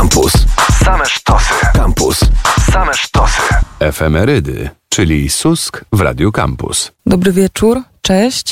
Campus. Same sztosy. Campus. Same sztosy. Efemerydy, czyli Susk w Radiu Campus. Dobry wieczór, cześć,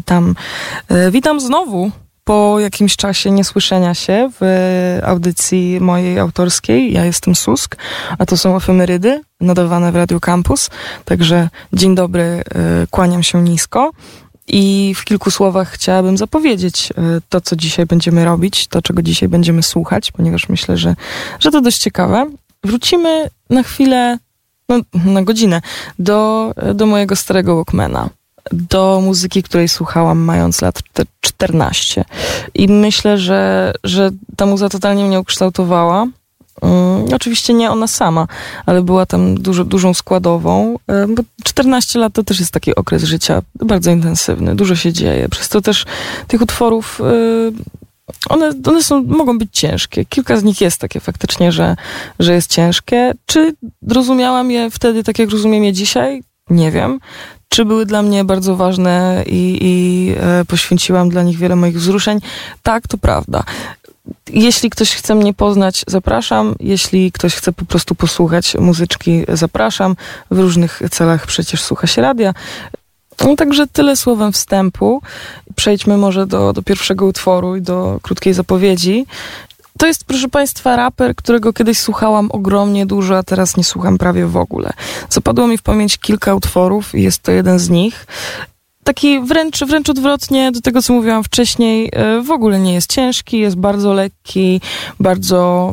witam znowu po jakimś czasie niesłyszenia się w audycji mojej autorskiej. Ja jestem Susk, a to są Efemerydy nadawane w Radiu Campus. Także dzień dobry, kłaniam się nisko. I w kilku słowach chciałabym zapowiedzieć to, co dzisiaj będziemy robić, to, czego dzisiaj będziemy słuchać, ponieważ myślę, że to dość ciekawe. Wrócimy na chwilę, na godzinę, do mojego starego Walkmana, do muzyki, której słuchałam mając lat 14. I myślę, że ta muza totalnie mnie ukształtowała. Oczywiście nie ona sama, ale była tam dużą składową, bo 14 lat to też jest taki okres życia bardzo intensywny, dużo się dzieje, przez to też tych utworów one mogą być ciężkie. Kilka z nich jest takie faktycznie, że jest ciężkie. Czy rozumiałam je wtedy tak, jak rozumiem je dzisiaj? Nie wiem. Czy były dla mnie bardzo ważne i poświęciłam dla nich wiele moich wzruszeń? Tak, to prawda. Jeśli ktoś chce mnie poznać, zapraszam. Jeśli ktoś chce po prostu posłuchać muzyczki, zapraszam. W różnych celach przecież słucha się radia. No, także tyle słowem wstępu. Przejdźmy może do pierwszego utworu i do krótkiej zapowiedzi. To jest, proszę Państwa, raper, którego kiedyś słuchałam ogromnie dużo, a teraz nie słucham prawie w ogóle. Zapadło mi w pamięć kilka utworów i jest to jeden z nich. Taki wręcz odwrotnie do tego, co mówiłam wcześniej, w ogóle nie jest ciężki, jest bardzo lekki, bardzo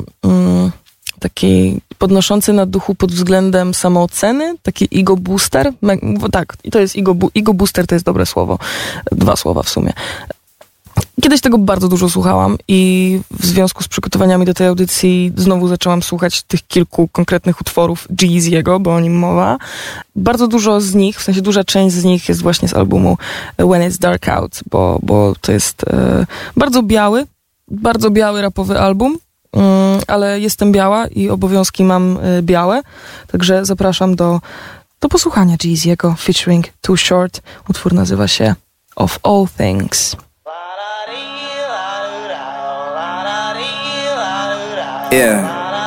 taki podnoszący na duchu pod względem samooceny, taki ego booster. Tak, to jest ego booster, to jest dobre słowo. 2 słowa w sumie. Kiedyś tego bardzo dużo słuchałam i w związku z przygotowaniami do tej audycji znowu zaczęłam słuchać tych kilku konkretnych utworów Jeezy'ego, bo o nim mowa. Bardzo dużo z nich, w sensie duża część z nich jest właśnie z albumu When It's Dark Out, bo to jest bardzo biały rapowy album, ale jestem biała i obowiązki mam białe, także zapraszam do posłuchania Jeezy'ego featuring Too Short. Utwór nazywa się Of All Things. Yeah.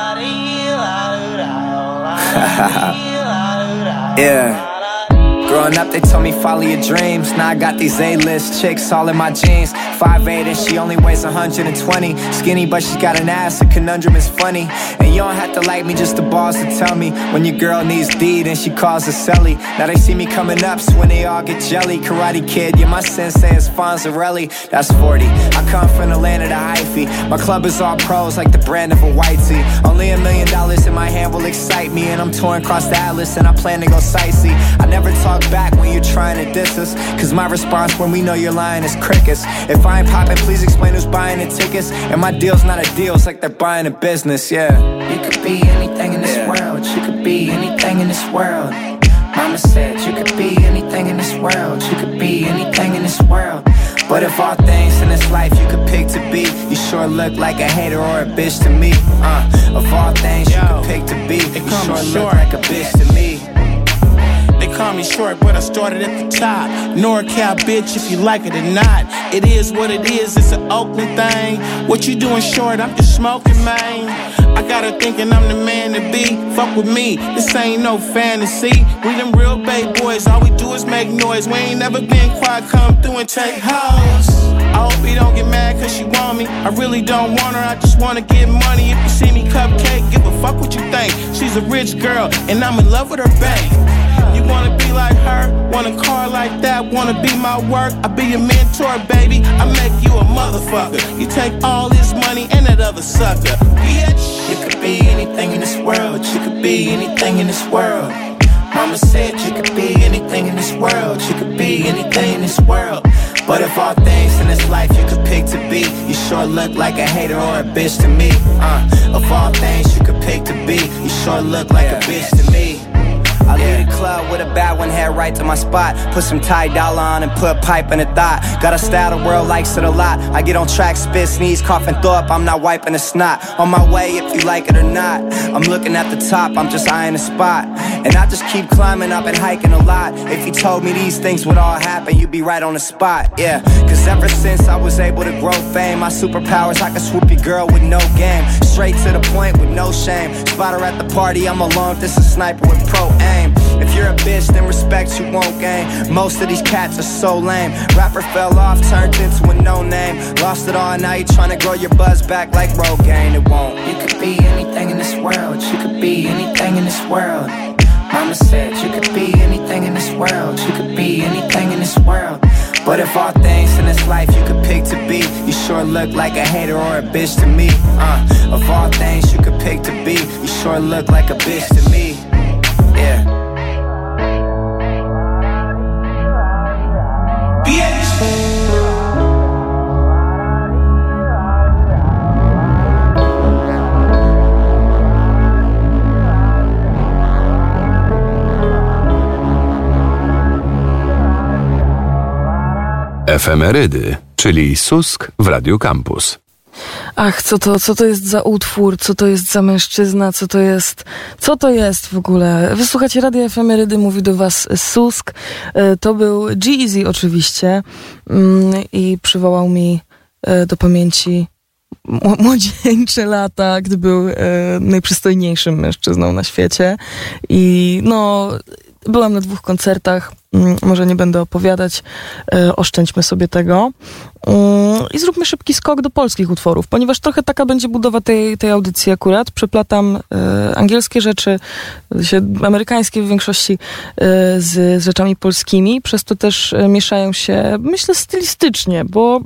Yeah. Growing up, they told me follow your dreams. Now I got these A-list chicks all in my jeans. 5'8" and she only weighs 120. Skinny, but she's got an ass. A conundrum is funny. And you don't have to like me, just the balls to tell me when your girl needs D, then she calls a celly. Now they see me coming up, so when they all get jelly. Karate Kid, yeah, my sensei is Fonzarelli. That's 40. I come from the land of the hyphy. My club is all pros, like the brand of a white tee. Only $1 million in my hand will excite me, and I'm touring across the atlas, and I plan to go sightsee. I never talk back when you're trying to diss us, cause my response when we know you're lying is crickets. If I ain't poppin', please explain who's buying the tickets. And my deal's not a deal, it's like they're buying a business, yeah. You could be anything in this world. You could be anything in this world. Mama said you could be anything in this world. You could be anything in this world. But if all things in this life you could pick to be, you sure look like a hater or a bitch to me. Of all things you could pick to be, you sure look like a bitch to me. They call me short, but I started at the top. NorCal, bitch, if you like it or not. It is what it is, it's an Oakland thing. What you doing short, I'm just smoking, man. I got her thinking I'm the man to be. Fuck with me, this ain't no fantasy. We them real Bay boys, all we do is make noise. We ain't never been quiet, come through and take hoes. I hope you don't get mad cause she want me. I really don't want her, I just wanna get money. If you see me cupcake, give a fuck what you think. She's a rich girl, and I'm in love with her bank. You wanna be like her, want a car like that, wanna be my work, I be your mentor, baby, I make you a motherfucker. You take all this money and that other sucker, bitch. You could be anything in this world, you could be anything in this world. Mama said you could be anything in this world, you could be anything in this world. But if all things in this life you could pick to be, you sure look like a hater or a bitch to me. Of all things you could pick to be, you sure look like a bitch to me. I leave the club with a bad one, head right to my spot. Put some Ty Dolla on and put pipe in the thought. Got a style the world likes it a lot. I get on track, spit, sneeze, cough and throw up. I'm not wiping the snot. On my way if you like it or not. I'm looking at the top, I'm just eyeing the spot. And I just keep climbing up and hiking a lot. If you told me these things would all happen, you'd be right on the spot, yeah. Cause ever since I was able to grow fame, my superpowers, I can swoop your girl with no game. Straight to the point with no shame. Spot her at the party, I'm alone, this a sniper with pro aim. If you're a bitch, then respect you won't gain. Most of these cats are so lame. Rapper fell off, turned into a no-name. Lost it all, now you tryna grow your buzz back like Rogaine. It won't. You could be anything in this world. You could be anything in this world. Mama said you could be anything in this world. You could be anything in this world. But if all things in this life you could pick to be, you sure look like a hater or a bitch to me. Of all things you could pick to be, you sure look like a bitch to me. Yeah. Efemerydy, czyli Susk w Radiu Campus. Ach, co to jest za utwór, co to jest za mężczyzna, co to jest w ogóle? Wysłuchacie Radia Efemerydy, mówi do was Susk. To był G-Eazy oczywiście i przywołał mi do pamięci młodzieńcze lata, gdy był najprzystojniejszym mężczyzną na świecie. I no, byłam na 2 koncertach, może nie będę opowiadać, oszczędźmy sobie tego. I zróbmy szybki skok do polskich utworów, ponieważ trochę taka będzie budowa tej audycji akurat. Przeplatam angielskie rzeczy, amerykańskie w większości z rzeczami polskimi, przez to też mieszają się, myślę, stylistycznie, bo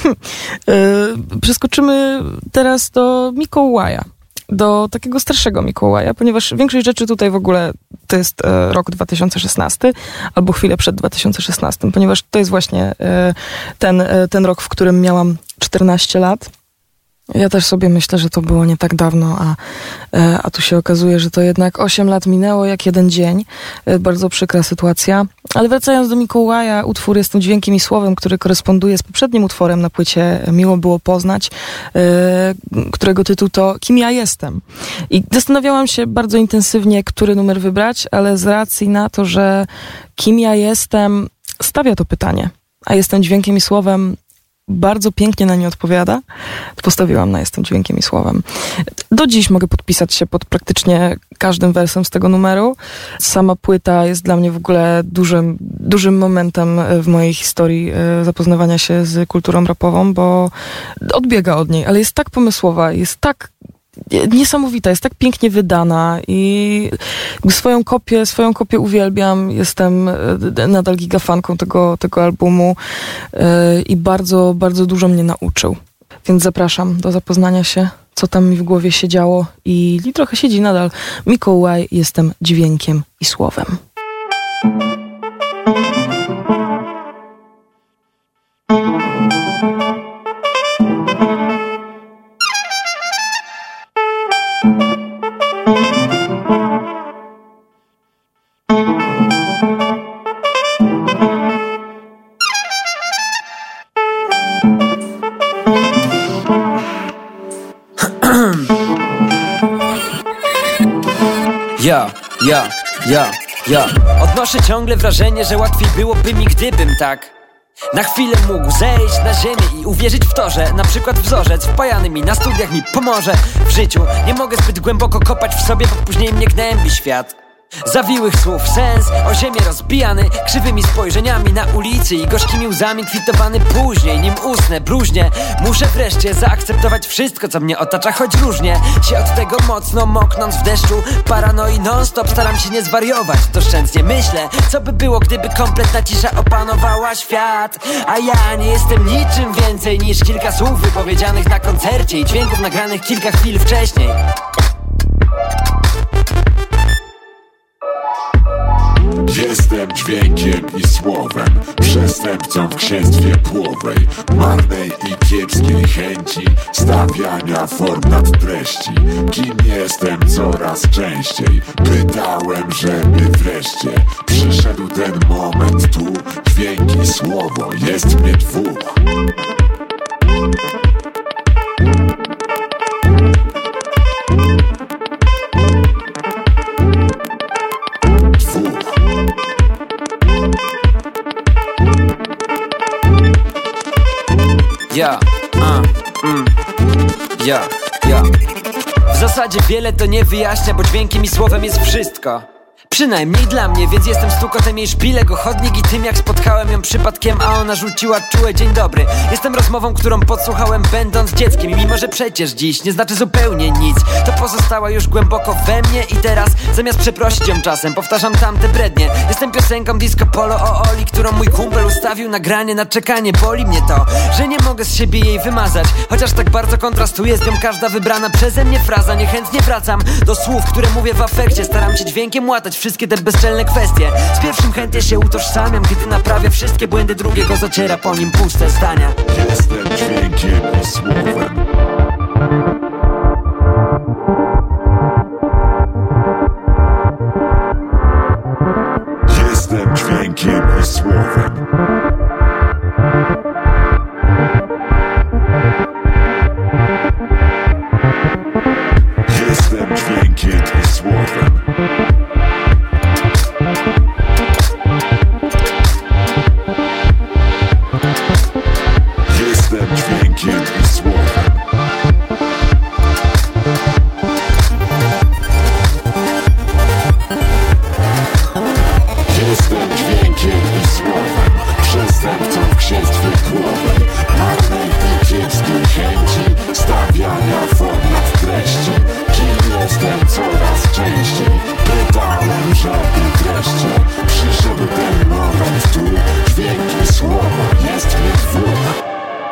przeskoczymy teraz do Mikołaja. Do takiego starszego Mikołaja, ponieważ większość rzeczy tutaj w ogóle to jest rok 2016 albo chwilę przed 2016, ponieważ to jest właśnie ten rok, w którym miałam 14 lat. Ja też sobie myślę, że to było nie tak dawno, a tu się okazuje, że to jednak 8 lat minęło jak jeden dzień. Bardzo przykra sytuacja. Ale wracając do Mikołaja, utwór jest tym dźwiękiem i słowem, który koresponduje z poprzednim utworem na płycie Miło było poznać, którego tytuł to Kim ja jestem. I zastanawiałam się bardzo intensywnie, który numer wybrać, ale z racji na to, że Kim ja jestem stawia to pytanie, a jestem dźwiękiem i słowem bardzo pięknie na nie odpowiada, to postawiłam na Jestem dźwiękiem i słowem. Do dziś mogę podpisać się pod praktycznie każdym wersem z tego numeru. Sama płyta jest dla mnie w ogóle dużym momentem w mojej historii zapoznawania się z kulturą rapową, bo odbiega od niej, ale jest tak pomysłowa, jest tak niesamowita, jest tak pięknie wydana i swoją kopię uwielbiam, jestem nadal gigafanką tego albumu i bardzo, bardzo dużo mnie nauczył. Więc zapraszam do zapoznania się, co tam mi w głowie się działo i trochę siedzi nadal. Mikołaj, jestem dźwiękiem i słowem. Ja odnoszę ciągle wrażenie, że łatwiej byłoby mi, gdybym tak na chwilę mógł zejść na ziemię i uwierzyć w to, że na przykład wzorzec wpajany mi na studiach mi pomoże w życiu. Nie mogę zbyt głęboko kopać w sobie, bo później mnie gnębi świat zawiłych słów sens, o ziemię rozbijany krzywymi spojrzeniami na ulicy i gorzkimi łzami kwitowany później, nim usnę bluźnie. Muszę wreszcie zaakceptować wszystko, co mnie otacza, choć różnie się od tego mocno moknąc w deszczu paranoi non-stop staram się nie zwariować. Doszczętnie myślę, co by było, gdyby kompletna cisza opanowała świat. A ja nie jestem niczym więcej niż kilka słów wypowiedzianych na koncercie i dźwięków nagranych kilka chwil wcześniej. Jestem dźwiękiem i słowem, przestępcą w księstwie płowej, marnej i kiepskiej chęci stawiania form nad treści. Kim jestem coraz częściej, pytałem, żeby wreszcie przyszedł ten moment tu. Dźwięk i słowo, jest mnie dwóch. W zasadzie wiele to nie wyjaśnia, bo dźwiękiem i słowem jest wszystko. Przynajmniej dla mnie, więc jestem stukotem jej szpilek o chodnik i tym jak spotkałem ją przypadkiem, a ona rzuciła czułe dzień dobry. Jestem rozmową, którą podsłuchałem będąc dzieckiem i mimo, że przecież dziś nie znaczy zupełnie nic, to pozostała już głęboko we mnie i teraz zamiast przeprosić ją czasem, powtarzam tamte brednie. Jestem piosenką Disco Polo o Oli, którą mój kumpel ustawił nagranie na czekanie. Boli mnie to, że nie mogę z siebie jej wymazać, chociaż tak bardzo kontrastuje z nią każda wybrana przeze mnie fraza. Niechętnie wracam do słów, które mówię w afekcie, staram się dźwiękiem łatać wszystkie te bezczelne kwestie. Z pierwszym chętnie się utożsamiam, kiedy naprawia wszystkie błędy drugiego, zaciera po nim puste zdania. Jestem dźwiękiem i słowem. Jestem dźwiękiem i słowem. Jestem dźwiękiem i słowem. Jestem dźwiękiem i słowem. Jestem dźwiękiem i słowem. Przestępcą w księstwie głowy, marnej i kiepskiej chęci stawiania form nad treści. Kim jestem coraz częściej? Pytałem, żeby wreszcie przyszedł ten moment, tu dźwięk i słowo jest mi dwóch.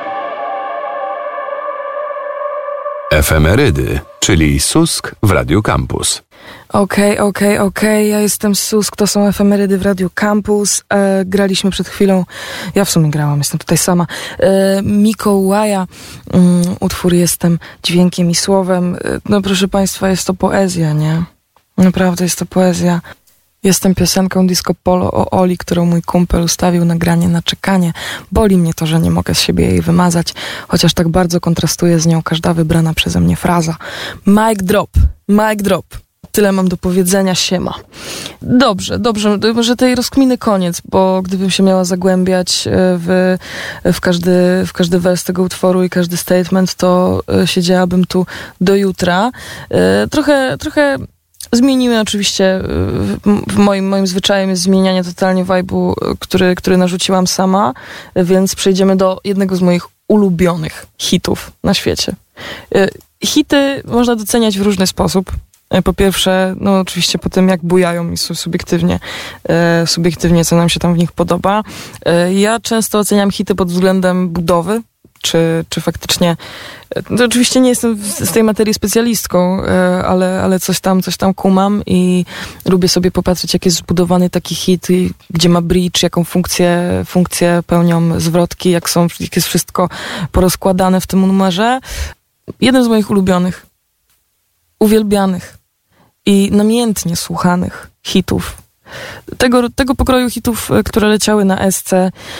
Efemerydy, czyli Susk w Radiu Campus. Okej, ja jestem Susk, to są Efemerydy w Radiu Campus. Graliśmy przed chwilą, ja w sumie grałam, jestem tutaj sama, Mikołaja, utwór Jestem dźwiękiem i słowem. No proszę Państwa, jest to poezja, nie? Naprawdę jest to poezja. Jestem piosenką Disco Polo o Oli, którą mój kumpel ustawił nagranie na czekanie. Boli mnie to, że nie mogę z siebie jej wymazać, chociaż tak bardzo kontrastuje z nią każda wybrana przeze mnie fraza. Mic drop. Tyle mam do powiedzenia, siema. Dobrze, może tej rozkminy koniec, bo gdybym się miała zagłębiać w każdy wers tego utworu i każdy statement, to siedziałabym tu do jutra. Trochę zmienimy oczywiście, moim zwyczajem jest zmienianie totalnie vibe'u, który narzuciłam sama, więc przejdziemy do jednego z moich ulubionych hitów na świecie. Hity można doceniać w różny sposób. Po pierwsze, no oczywiście po tym, jak bujają i subiektywnie, co nam się tam w nich podoba. Ja często oceniam hity pod względem budowy, czy faktycznie, to oczywiście nie jestem z tej materii specjalistką, ale coś tam kumam i lubię sobie popatrzeć, jak jest zbudowany taki hit, gdzie ma bridge, jaką funkcję pełnią zwrotki, jak jest wszystko porozkładane w tym numerze. Jeden z moich ulubionych, uwielbianych i namiętnie słuchanych hitów. Tego pokroju hitów, które leciały na SC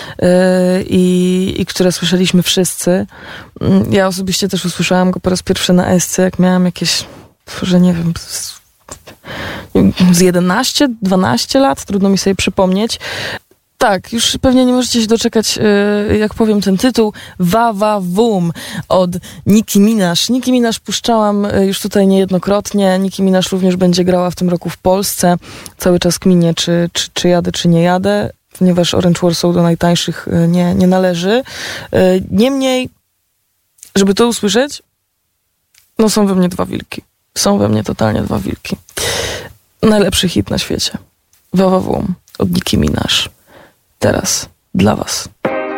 i które słyszeliśmy wszyscy. Ja osobiście też usłyszałam go po raz pierwszy na SC, jak miałam jakieś, że nie wiem, z 11, 12 lat, trudno mi sobie przypomnieć. Tak, już pewnie nie możecie się doczekać, jak powiem ten tytuł, Wawawum od Nicki Minaj. Nicki Minaj puszczałam już tutaj niejednokrotnie. Nicki Minaj również będzie grała w tym roku w Polsce. Cały czas kminię, czy jadę, czy nie jadę, ponieważ Orange Warsaw do najtańszych nie należy. Niemniej, żeby to usłyszeć, no są we mnie dwa wilki. Są we mnie totalnie dwa wilki. Najlepszy hit na świecie. Wawawum od Nicki Minaj. Teraz dla was.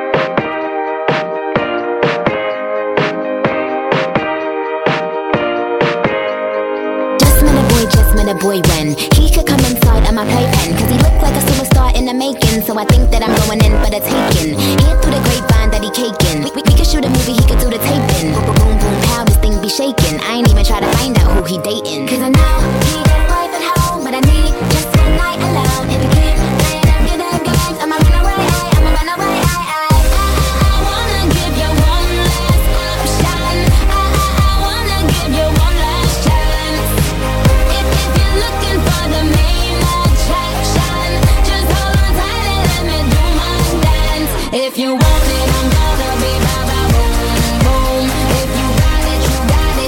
Just met a boy when he could come inside of my playpen, cause he looked like a superstar in the making. So I think that I'm going in for the taking. Hear through the grapevine that he caking. We could shoot a movie, he could do the taping. Boom, boom, boom, pow, this thing be shaking. I ain't even try to find out who he dating, cause I know he got a wife at home, but I need just one night alone. If you keep playing them good games, I'ma run away, I'ma run away. I wanna give you one last option. I wanna give you one last chance. If you're looking for the main attraction, just hold on tight and let me do my dance. If you want it, I'm gonna be ba ba boom boom. If you got it, you got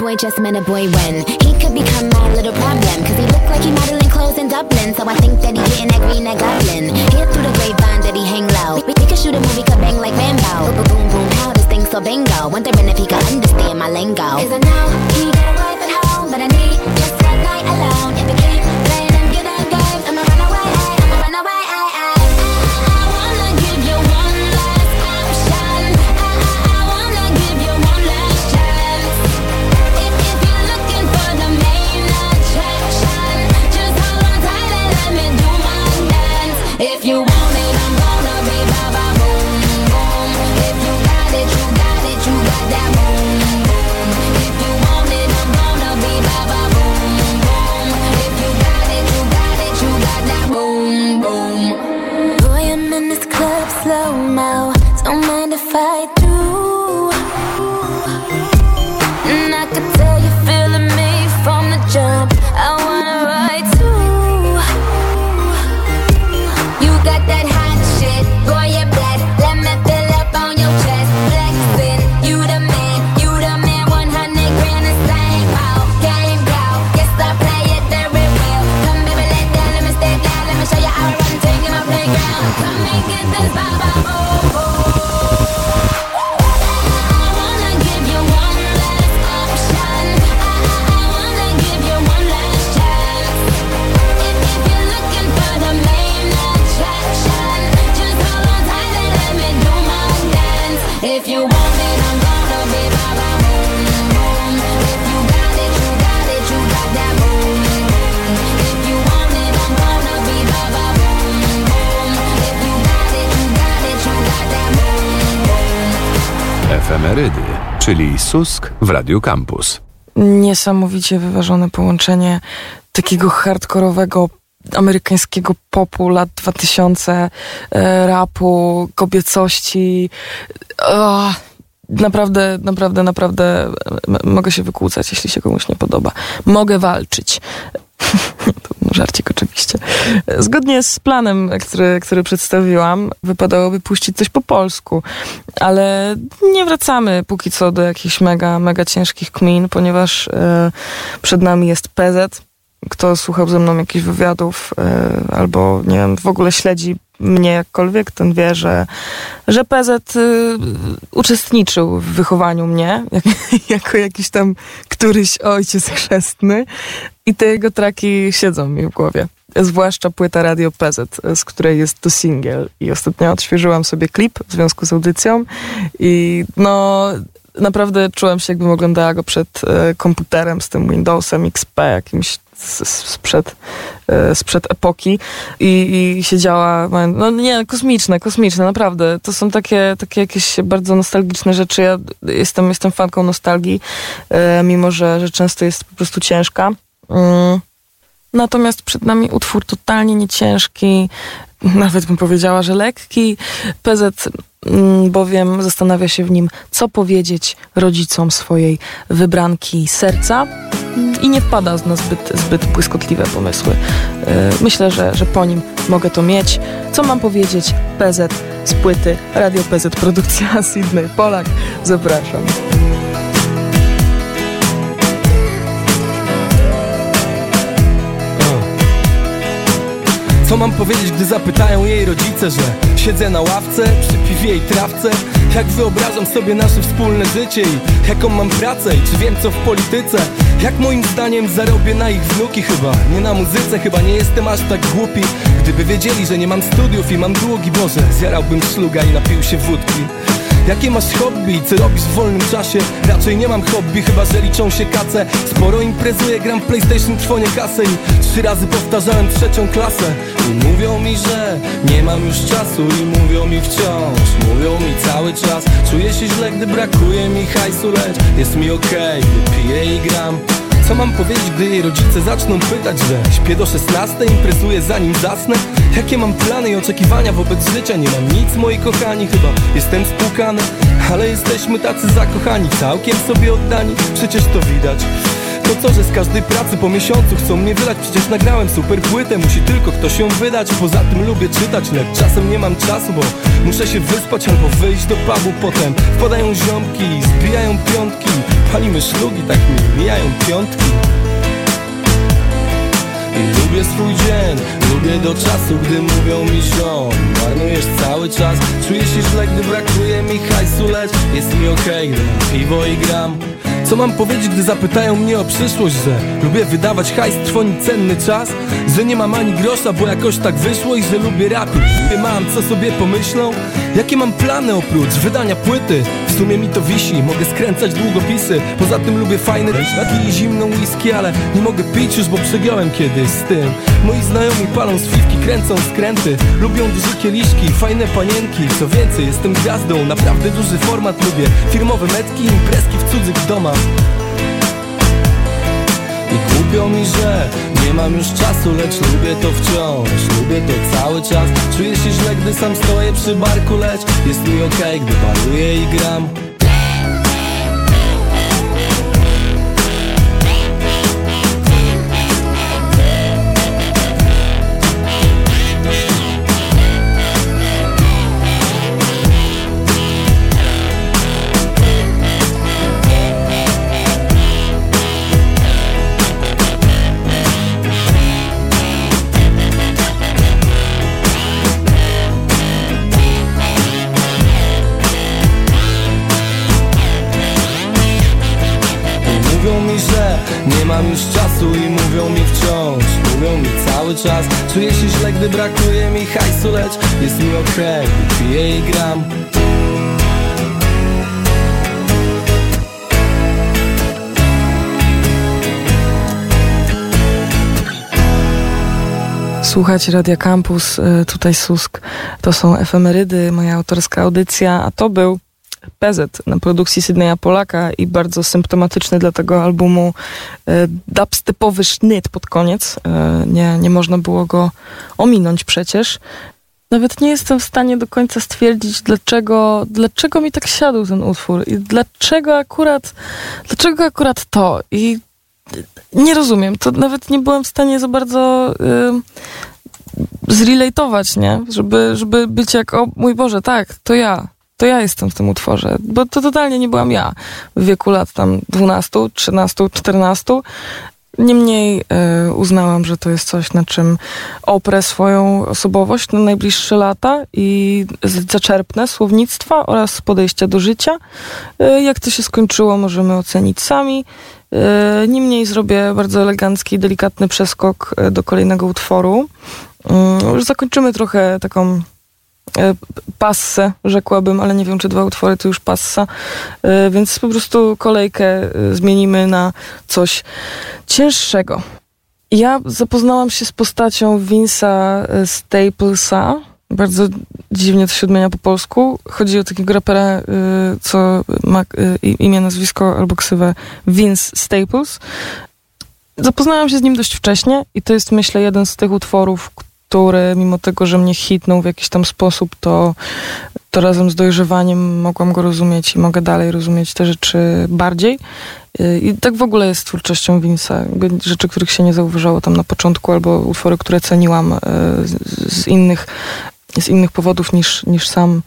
boy just met a boy when he could become my little problem, cause he looked like he modeling clothes in Dublin. So I think that he getting that green, that goblin. Hear through the grapevine that he hang low. We could shoot a movie, could bang like Rambo. Boom, boom, boom, how this thing so bingo. Wondering if he could understand my lingo. Cause I know he got a wife at home, but I need just one night alone. If he keep playing them good and games, I'ma run away, I'ma run away. I wanna give you one last option. I wanna give you one last chance. If you're looking for the main attraction, just hold on tight and let me do my dance. If you want it, I'm gonna be ba-ba boom boom. If you got it, you got it, you got that boom boom. If you want it, I'm gonna be ba-ba boom boom. If you got it, you got it, you got that boom boom. Boy, I'm in this club slow-mo, don't mind if I do. And I could tell you feeling me from the jump, I wanna ride too. You got that hot shit, boy, you're blessed. Let me fill up on your chest, flexing. You the man, 100 grand a thing. Oh, game go, yes I play it very real. Come baby, let down, let me stay down, let me show you how I run things in my playground. Come and get this ba-ba boom boom. I wanna give you one last option. I wanna give you one last chance. If you're looking for the main attraction, just hold on tight and let me do my dance. If you want it, I'm gonna be ba-ba boom boom. If you got it, you got it, you got that boom boom. If you want it, I'm gonna be ba-ba boom boom. If you got it, you got it, you got that boom boom. Efemerydy, czyli Susk w Radiu Campus. Niesamowicie wyważone połączenie takiego hardkorowego amerykańskiego popu lat 2000, rapu, kobiecości. Naprawdę mogę się wykłócać, jeśli się komuś nie podoba. Mogę walczyć. To żarcik oczywiście. Zgodnie z planem, który przedstawiłam, wypadałoby puścić coś po polsku, ale nie wracamy póki co do jakichś mega ciężkich kmin, ponieważ przed nami jest PZ. Kto słuchał ze mną jakichś wywiadów albo, nie wiem, w ogóle śledzi mnie jakkolwiek, ten wie, że PZ uczestniczył w wychowaniu mnie jako jakiś tam któryś ojciec chrzestny i te jego traki siedzą mi w głowie. Zwłaszcza płyta Radio PZ, z której jest to singiel. I ostatnio odświeżyłam sobie klip w związku z audycją i no naprawdę czułam się, jakbym oglądała go przed komputerem z tym Windowsem XP jakimś sprzed epoki i siedziała, no nie, kosmiczne, naprawdę. To są takie jakieś bardzo nostalgiczne rzeczy. Ja jestem fanką nostalgii, mimo że często jest po prostu ciężka. Natomiast przed nami utwór totalnie nieciężki, nawet bym powiedziała, że lekki. PZ bowiem zastanawia się w nim, co powiedzieć rodzicom swojej wybranki serca i nie wpada na zbyt błyskotliwe pomysły. Myślę, że po nim mogę to mieć. Co mam powiedzieć? PZ z płyty Radio PZ, produkcja Sydney Polak. Zapraszam. Co mam powiedzieć, gdy zapytają jej rodzice, że siedzę na ławce, przy piwie i trawce? Jak wyobrażam sobie nasze wspólne życie i jaką mam pracę i czy wiem co w polityce? Jak moim zdaniem zarobię na ich wnuki? Chyba nie na muzyce, chyba nie jestem aż tak głupi. Gdyby wiedzieli, że nie mam studiów i mam długi, Boże, zjarałbym szluga i napił się wódki. Jakie masz hobby i co robisz w wolnym czasie? Raczej nie mam hobby, chyba że liczą się kace. Sporo imprezuję, gram w PlayStation, trwonię kasę i 3 razy powtarzałem 3. klasę. I mówią mi, że nie mam już czasu i mówią mi wciąż, mówią mi cały czas. Czuję się źle, gdy brakuje mi hajsu, lecz jest mi okej, gdy piję i gram. Co mam powiedzieć, gdy jej rodzice zaczną pytać, że śpię do 16, imprezuję zanim zasnę? Jakie mam plany i oczekiwania wobec życia? Nie mam nic, moi kochani, chyba jestem spłukany. Ale jesteśmy tacy zakochani, całkiem sobie oddani, przecież to widać. To co, że z każdej pracy po miesiącu chcą mnie wylać? Przecież nagrałem super płytę, musi tylko ktoś ją wydać. Poza tym lubię czytać, lecz czasem nie mam czasu, bo muszę się wyspać albo wyjść do pubu. Potem wpadają ziomki, zbijają piątki, palimy szlugi, tak mi mijają piątki. I lubię swój dzień, lubię do czasu, gdy mówią mi ziom, marnujesz cały czas. Czuję się źle, gdy brakuje mi hajsu, lecz jest mi okej, gdy mam piwo i gram. Co mam powiedzieć, gdy zapytają mnie o przyszłość? Że lubię wydawać hajs, trwonić cenny czas, że nie mam ani grosza, bo jakoś tak wyszło. I że lubię rapić, mam co sobie pomyślą. Jakie mam plany oprócz wydania płyty? W sumie mi to wisi, mogę skręcać długopisy. Poza tym lubię fajne szlaki i zimną whisky, ale nie mogę pić już, bo przegiąłem kiedyś z tym. Moi znajomi palą z fifki, kręcą skręty, lubią duże kieliszki, fajne panienki. Co więcej, jestem gwiazdą, naprawdę duży format lubię. Firmowe metki, imprezki w cudzych domach. I głupio mi, że nie mam już czasu, lecz lubię to wciąż, lubię to cały czas. Czuję się źle, gdy sam stoję przy barku, lecz jest mi okej, gdy baluję i gram. Nie mam już czasu i mówią mi wciąż, mówią mi cały czas. Czuję się źle, gdy brakuje mi hajsu, lecz jest mi okej, piję i gram. Słuchajcie Radia Campus, tutaj Susk, to są efemerydy, moja autorska audycja, a to był PZ na produkcji Sydneya Polaka i bardzo symptomatyczny dla tego albumu dubstepowy sznyt pod koniec. Nie można było go ominąć przecież. Nawet nie jestem w stanie do końca stwierdzić, dlaczego mi tak siadł ten utwór i dlaczego akurat to. I nie rozumiem, to nawet nie byłem w stanie za bardzo zrelatować, nie? Żeby być jak, o mój Boże, tak, to ja jestem w tym utworze, bo to totalnie nie byłam ja w wieku lat tam 12, 13, 14. Niemniej uznałam, że to jest coś, na czym oprę swoją osobowość na najbliższe lata i zaczerpnę słownictwa oraz podejścia do życia. Jak to się skończyło, możemy ocenić sami. Niemniej zrobię bardzo elegancki, delikatny przeskok do kolejnego utworu. Już zakończymy trochę taką passę, rzekłabym, ale nie wiem, czy 2 utwory to już passa, więc po prostu kolejkę zmienimy na coś cięższego. Ja zapoznałam się z postacią Vince'a Staplesa, bardzo dziwnie to się odmienia po polsku. Chodzi o takiego rapera, co ma imię, nazwisko albo ksywę Vince Staples. Zapoznałam się z nim dość wcześnie i to jest, myślę, jeden z tych utworów, który mimo tego, że mnie hitnął w jakiś tam sposób, to razem z dojrzewaniem mogłam go rozumieć i mogę dalej rozumieć te rzeczy bardziej. I tak w ogóle jest z twórczością Vince'a. Rzeczy, których się nie zauważało tam na początku, albo utwory, które ceniłam z innych powodów niż sam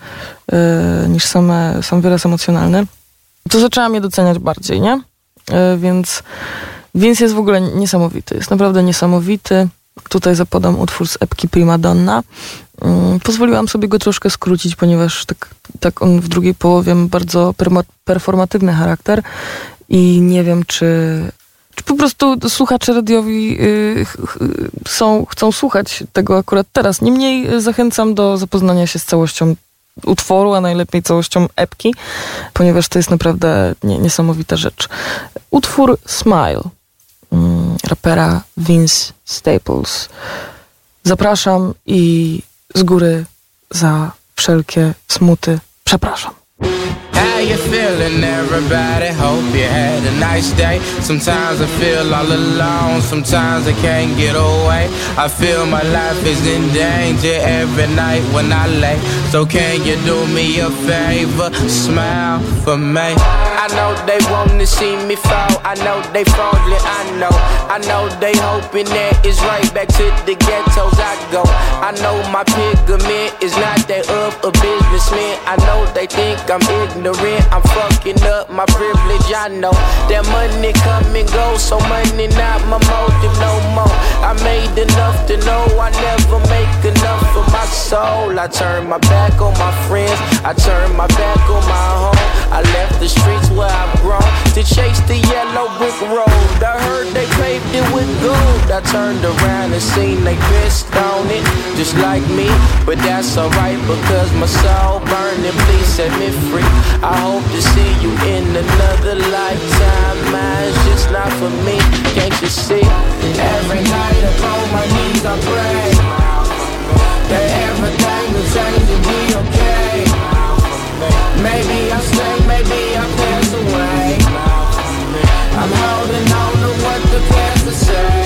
wyraz emocjonalny. To zaczęłam je doceniać bardziej, nie? Więc Vince jest w ogóle niesamowity. Jest naprawdę niesamowity. Tutaj zapodam utwór z epki Prima Donna. Pozwoliłam sobie go troszkę skrócić, ponieważ tak on w drugiej połowie ma bardzo performatywny charakter i nie wiem, czy po prostu słuchacze radiowi chcą słuchać tego akurat teraz. Niemniej zachęcam do zapoznania się z całością utworu, a najlepiej całością epki, ponieważ to jest naprawdę niesamowita rzecz. Utwór Smile rapera Vince Staples. Zapraszam i z góry za wszelkie smuty przepraszam. Hey, you feeling, everybody? Hope you had a nice day. Sometimes I feel all alone, sometimes I can't get away. I feel my life is in danger every night when I lay. So can you do me a favor? Smile for me. I know they wanna see me fall, I know they falling, I know they hoping that it's right back to the ghettos I go. I know my pigment is not that of a businessman. I know they think I'm ignorant, I'm fucking up my privilege. I know that money come and go, so money not my motive no more. I made enough to know I never make enough for my soul. I turned my back on my friends, I turned my back on my home. I left the streets where I've grown to chase the yellow brick road. I heard they paved it with gold. I turned around and seen they pissed on it, just like me. But that's alright because my soul burning. Please set me free. I hope to see you in another lifetime. Mine's just not for me. Can't you see? Every night upon my knees I pray that everything will change and be okay. Maybe I'll stay, maybe I'll pass away. I'm holding on to what the past will say.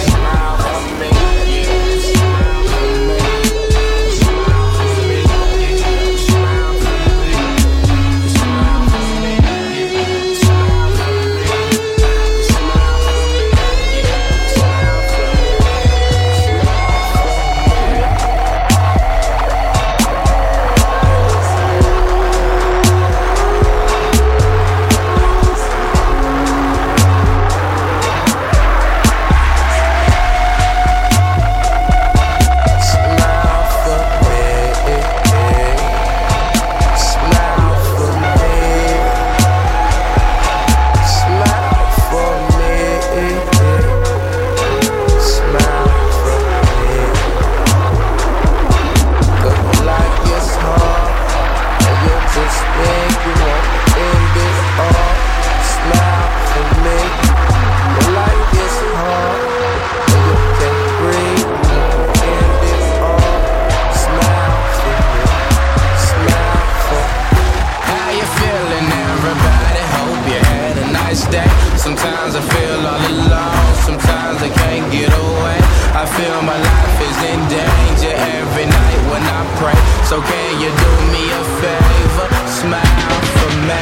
Sometimes I feel all alone, sometimes I can't get away. I feel my life is in danger every night when I pray. So can you do me a favor? Smile for me.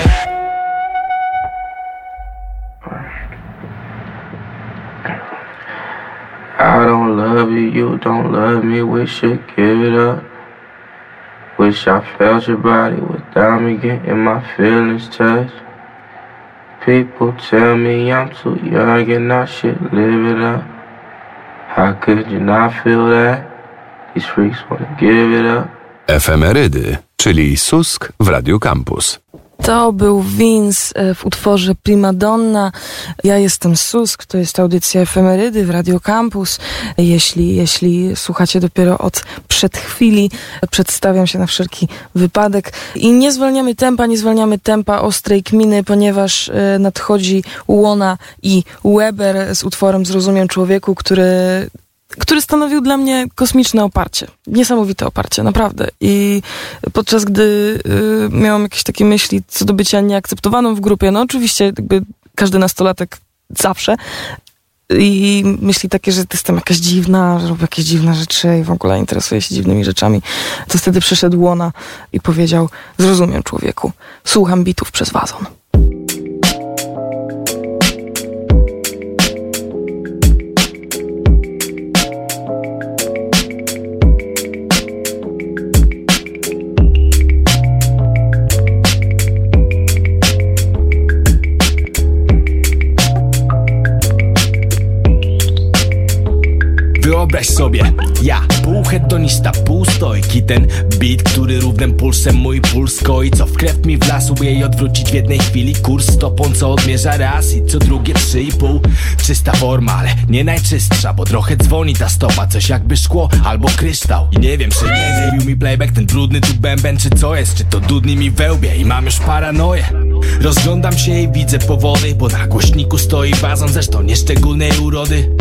I don't love you, you don't love me, we should give it up. Wish I felt your body without me getting my feelings touched. People tell me I'm too young and I should live it up. How could you not feel that? These freaks wanna give it up. Efemerydy, czyli Susk w Radio Campus. To był Vince w utworze Prima Donna. Ja jestem Susk, to jest audycja Efemerydy w Radio Campus. Jeśli słuchacie dopiero od przed chwili, przedstawiam się na wszelki wypadek. I nie zwalniamy tempa ostrej kminy, ponieważ nadchodzi Łona i Weber z utworem Zrozumiem Człowieku, który stanowił dla mnie kosmiczne oparcie. Niesamowite oparcie, naprawdę. I podczas gdy miałam jakieś takie myśli co do bycia nieakceptowaną w grupie, no oczywiście jakby każdy nastolatek zawsze, i myśli takie, że jestem jakaś dziwna, że robię jakieś dziwne rzeczy i w ogóle interesuję się dziwnymi rzeczami, to wtedy przyszedł Łona i powiedział: Zrozumiem Człowieku, słucham bitów przez wazon. Wyobraź sobie, ja, półhedonista, półstojki. Ten beat, który równym pulsem mój puls koi. Co w krew mi wlasł, by jej odwrócić w jednej chwili kurs stopą, co odmierza raz i co drugie 3,5. Czysta forma, ale nie najczystsza, bo trochę dzwoni ta stopa, coś jakby szkło albo kryształ. I nie wiem, czy nie zrobił mi playback ten brudny tu bęben, czy co jest, czy to dudni mi wełbie i mam już paranoję. Rozglądam się i widzę powody, bo na głośniku stoi wazon, zresztą nieszczególnej urody. Ej,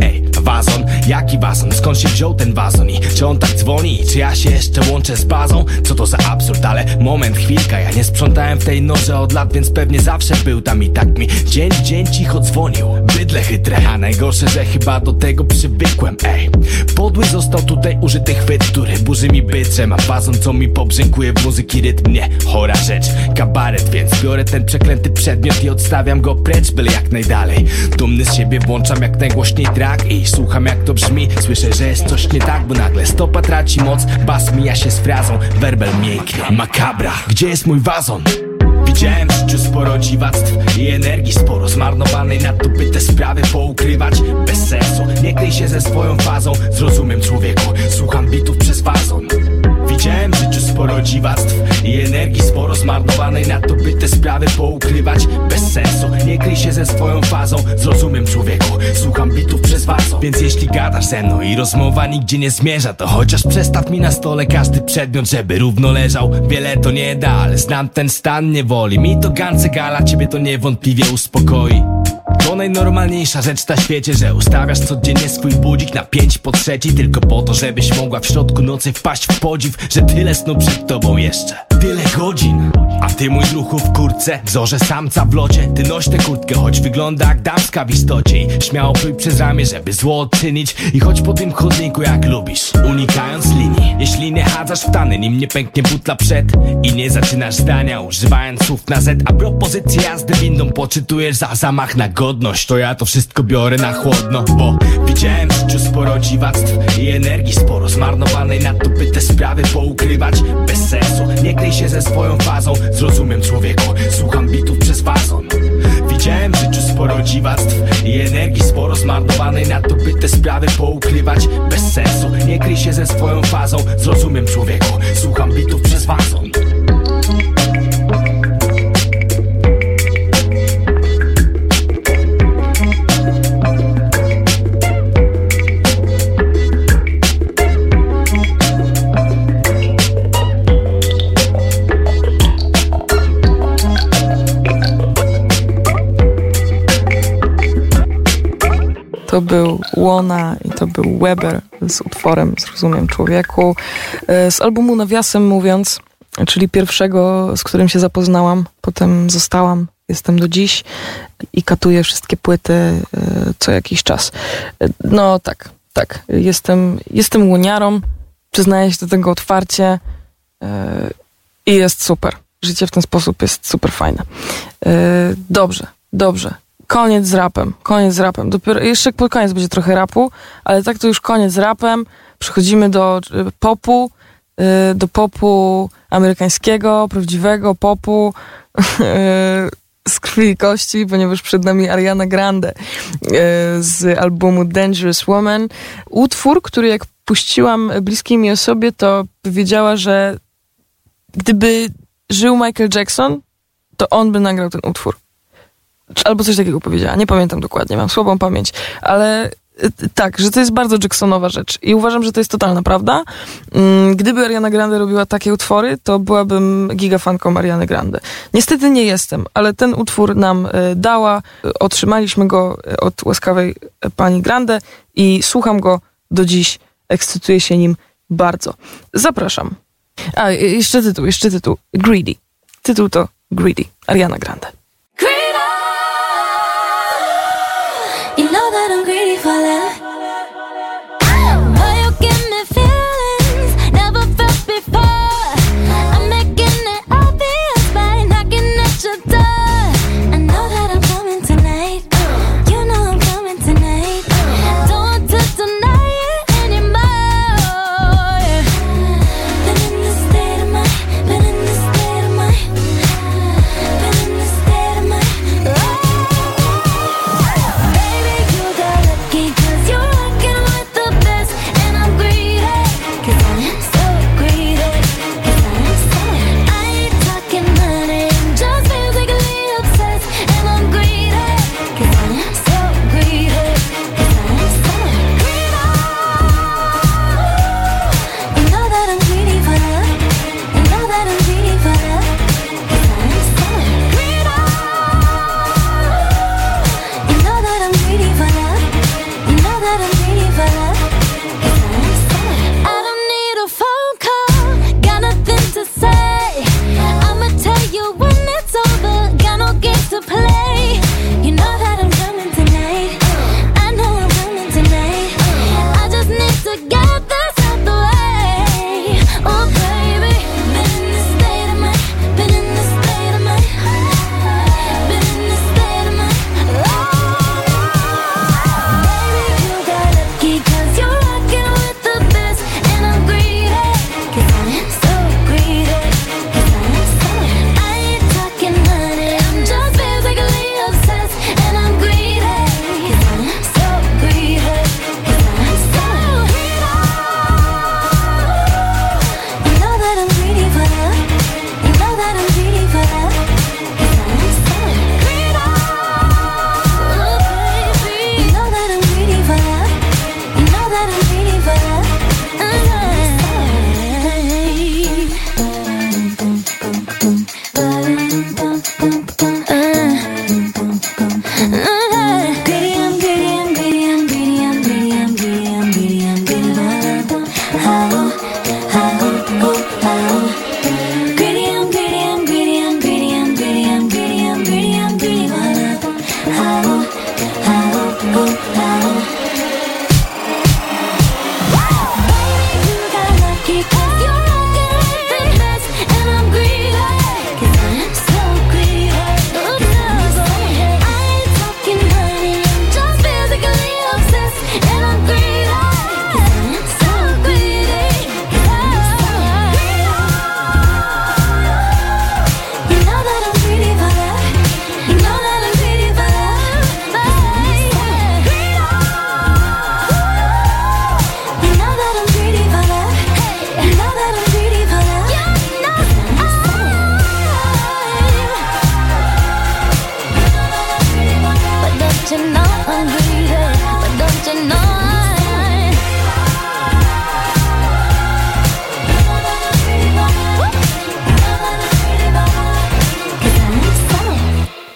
Wazon? Jaki wazon? Skąd się wziął ten wazon? I czy on tak dzwoni? Czy ja się jeszcze łączę z bazą? Co to za absurd? Ale moment, chwilka. Ja nie sprzątałem w tej norze od lat, więc pewnie zawsze był tam i tak mi dzień w dzień cicho dzwonił. Bydle chytre, a najgorsze, że chyba do tego przywykłem. Ej, podły został tutaj użyty chwyt, który burzy mi bytrze. Ma wazon, co mi pobrzękuje w muzyki rytm. Nie, chora rzecz, kabaret, więc biorę ten przeklęty przedmiot i odstawiam go precz, byle jak najdalej. Dumny z siebie włączam jak najgłośniej track i słucham jak to brzmi. Słyszę, że jest coś nie tak, bo nagle stopa traci moc, bas mija się z frazą, werbel mięknie. Makabra, gdzie jest mój wazon? Widziałem w życiu sporo dziwactw i energii sporo zmarnowanej na to, by te sprawy poukrywać. Bez sensu, nie kryj się ze swoją fazą. Zrozumiem, człowieku, słucham bitów przez wazon. Widziałem w życiu sporo dziwactw i energii sporo zmarnowanej na to, by te sprawy poukrywać. Bez sensu, nie kryj się ze swoją fazą. Zrozumiem, człowieku, słucham bitów przez wazon. Więc jeśli gadasz ze mną i rozmowa nigdzie nie zmierza, to chociaż przestaw mi na stole każdy przedmiot, żeby równo leżał. Wiele to nie da, ale znam ten stan niewoli. Mi to gance gala, ciebie to niewątpliwie uspokoi. To najnormalniejsza rzecz na świecie, że ustawiasz codziennie swój budzik na 2:55 tylko po to, żebyś mogła w środku nocy wpaść w podziw, że tyle snu przed tobą jeszcze. Tyle godzin, a ty mój druhu w kurtce, wzorze samca w locie. Ty noś tę kurtkę, choć wygląda jak damska w istocie. I śmiało pluj przez ramię, żeby zło odczynić. I chodź po tym chodniku jak lubisz, unikając linii. Jeśli nie chadzasz w tany, nim nie pęknie butla przed i nie zaczynasz zdania używając słów na Z, a propozycję jazdy windą poczytujesz za zamach na godność, to ja to wszystko biorę na chłodno. Bo widziałem w życiu sporo dziwactw i energii sporo zmarnowanej na to, by te sprawy poukrywać. Bez sensu, nie kryj się ze swoją fazą. Zrozumiem, człowieku, słucham bitów przez wazon. Widziałem w życiu sporo dziwactw i energii sporo zmarnowanej na to, by te sprawy poukrywać. Bez sensu, nie kryj się ze swoją fazą. Zrozumiem, człowieku, słucham bitów przez wazon. To był Łona i to był Weber z utworem Zrozumiem, człowieku. Z albumu Nawiasem mówiąc, czyli pierwszego, z którym się zapoznałam, potem zostałam, jestem do dziś i katuję wszystkie płyty co jakiś czas. No tak, jestem łoniarą, przyznaję się do tego otwarcie i jest super. Życie w ten sposób jest super fajne. Dobrze. Koniec z rapem. Dopiero jeszcze pod koniec będzie trochę rapu, ale tak to już koniec z rapem. Przechodzimy do popu amerykańskiego, prawdziwego popu z krwi i kości, ponieważ przed nami Ariana Grande z albumu Dangerous Woman. Utwór, który jak puściłam bliskiej mi osobie, to powiedziała, że gdyby żył Michael Jackson, to on by nagrał ten utwór. Albo coś takiego powiedziała, nie pamiętam dokładnie, mam słabą pamięć, ale tak, że to jest bardzo Jacksonowa rzecz i uważam, że to jest totalna prawda. Gdyby Ariana Grande robiła takie utwory, to byłabym gigafanką Ariany Grande. Niestety nie jestem, ale ten utwór nam dała, otrzymaliśmy go od łaskawej pani Grande i słucham go do dziś, ekscytuję się nim bardzo. Zapraszam. A, jeszcze tytuł. Greedy. Tytuł to Greedy. Ariana Grande. You know that I'm greedy for love. Oh, you give me feelings never felt before. I'm making it obvious by knocking at your door. I know that I'm coming tonight. You know I'm coming tonight. Don't want to deny it anymore. Been in this state of mind. Been in this state of mind. Been in this state.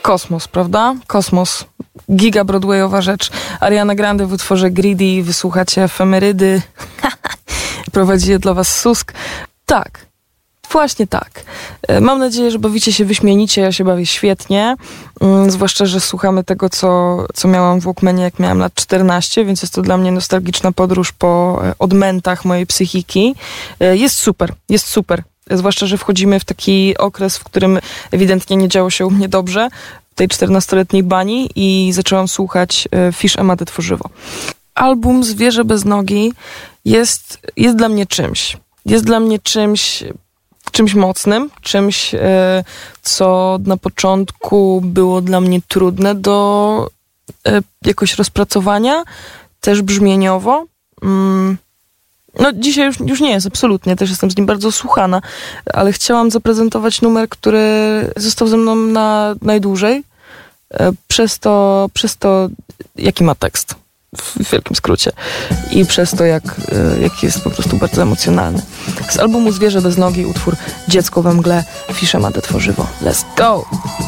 kosmos, prawda? Kosmos. Giga Broadwayowa rzecz. Ariana Grande w utworze Greedy, wysłuchacie Efemerydy. Prowadzi je dla was Susk. Tak. Właśnie tak. Mam nadzieję, że bawicie się wyśmienicie, ja się bawię świetnie. Zwłaszcza, że słuchamy tego, co miałam w Walkmanie, jak miałam lat 14, więc jest to dla mnie nostalgiczna podróż po odmętach mojej psychiki. Jest super. Zwłaszcza, że wchodzimy w taki okres, w którym ewidentnie nie działo się u mnie dobrze, w tej 14-letniej bani, i zaczęłam słuchać Fish Emadę Tworzywo. Album Zwierzę bez nogi jest dla mnie czymś. Jest dla mnie czymś mocnym, czymś, co na początku było dla mnie trudne do jakoś rozpracowania, też brzmieniowo. No dzisiaj już nie jest, absolutnie, też jestem z nim bardzo słuchana, ale chciałam zaprezentować numer, który został ze mną na najdłużej, przez to jaki ma tekst, w wielkim skrócie, i przez to, jak jest po prostu bardzo emocjonalny. Z albumu Zwierzę bez nogi utwór Dziecko we mgle, Fish Emadę Tworzywo. Let's go!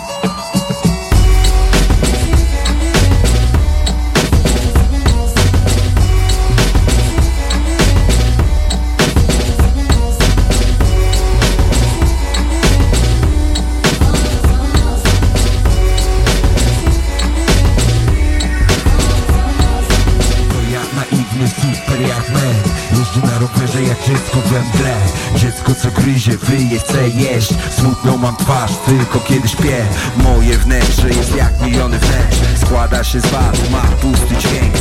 Na rowerze jak dziecko we mgle. Dziecko co gryzie, wyje, chce jeść. Smutną mam twarz, tylko kiedy śpię. Moje wnętrze jest jak miliony wnętrz. Składa się z wad, ma pusty dźwięk.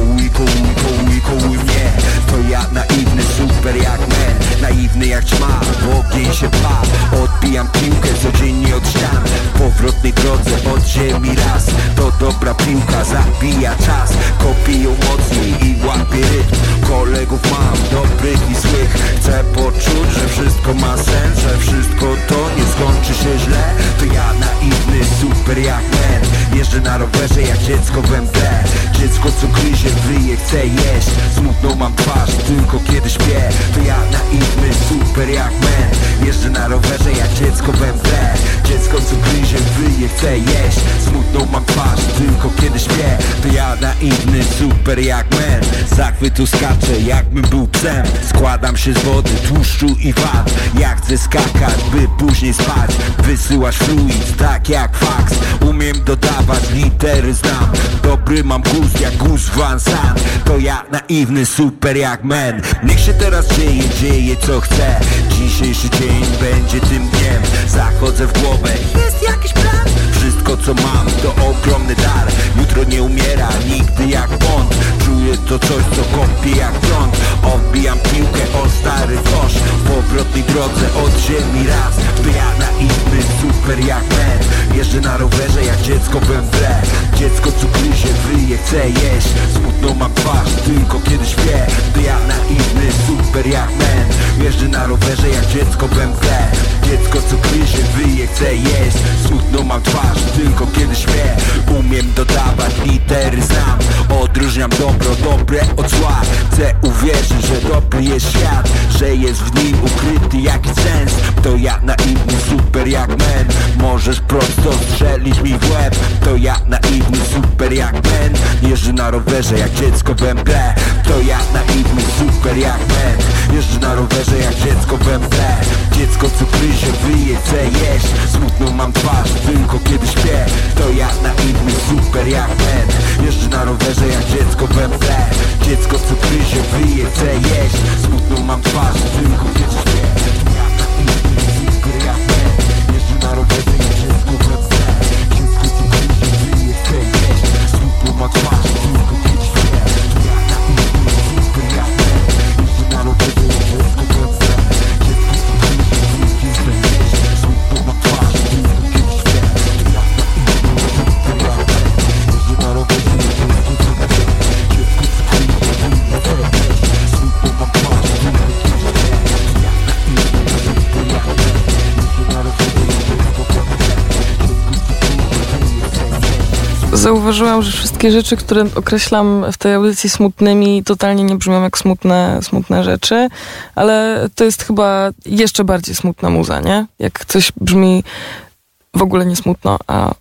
Kołuj mnie. To ja naiwny, super jak men. Naiwny jak ćma, w ogień się pcha. Odbijam piłkę codziennie od ścian. W powrotnej drodze od ziemi raz. To dobra piłka, zabija czas. Kopię ją mocniej i łapię rytm. Kolegów mam, dobrych i złych. Chcę poczuć, że wszystko ma sens, że wszystko to nie skończy się źle. To ja naiwny, super jak men. Jeżdżę na rowerze jak dziecko we mgle. Dziecko co gryzie, wyje, chce jeść. Smutną mam twarz, tylko kiedy śpię. To ja naiwny, super jak men. Jeżdżę na rowerze jak dziecko we mgle. Dziecko co gryzie, wyje, chce jeść. Smutną mam twarz, tylko kiedy śpię. To ja naiwny, super jak men. Zachwytu skaczę, jakbym był psem. Składam się z wody, tłuszczu i wad. Ja chcę skakać, by później spać. Wysyłasz fluid, tak jak faks. Umiem dodawać, litery znam. Dobry mam gust, jak gust Van Sant. To ja naiwny, super jak men. Niech się teraz dzieje co chcę. Dzisiejszy dzień będzie tym dniem. Zachodzę w głowę, jest jakiś plan. Wszystko co mam to ogromny dar. Jutro nie umiera, nigdy jak Bond. Czuję to coś co kopie jak prąd. Odbijam piłkę o stary kosz. W powrotnej drodze od ziemi raz. To ja naiwny, super jak men. Jeżdżę na rowerze jak dziecko we mgle. Dziecko co gryzie, wyje, chce jeść. Smutną mam twarz, tylko kiedy śpię. To ja naiwny, super jak men. Jeżdżę na rowerze jak dziecko we mgle. Dziecko co gryzie, wyje, chce jeść. Smutną mam twarz, tylko kiedy śpię. Umiem dodawać, litery znam. Odróżniam dobre od zła. Chcę uwierzyć, że dobry jest świat, że jest w nim ukryty jakiś sens. To ja naiwny, super jak men. Możesz prosto strzelić mi w łeb. To ja naiwny, super jak men. Jeżdżę na rowerze jak dziecko we mgle. To ja naiwny, super jak men. Jeżdżę na rowerze jak dziecko we mgle. Dziecko co gryzie, wyje, chce jeść. Smutną mam twarz, tylko kiedy śpię. To ja naiwny, super jak men. Jeżdżę na rowerze jak dziecko we mgle. Dziecko co gryzie, wyje, chce jeść. Smutną mam twarz, tylko kiedy śpię. To ja naiwny, super jak men. Jeżdżę na rowerze jak dziecko we mgle. Dziecko co gryzie, wyje, chce jeść. Smutną mam twarz, tylko kiedy śpię. To ja naiwny, super jak men. Jeżdżę na rowerze jak dziecko we mgle. Dziecko co gryzie, wyje, chce jeść. Smutną mam twarz, tylko kiedy śpię. To ja naiwny, super jak men. Jeżdżę na rowerze jak dziecko we mgle. Dziecko co gryzie, wyje, chce jeść. Smutną mam twarz, tylko kiedy śpię. To ja naiwny, super jak men. Jeżdżę na rowerze jak dziecko we mgle. Dziecko co gryzie, wyje, chce jeść. Zauważyłam, że wszystkie rzeczy, które określam w tej audycji smutnymi, totalnie nie brzmią jak smutne rzeczy, ale to jest chyba jeszcze bardziej smutna muza, nie? Jak coś brzmi w ogóle nie smutno, a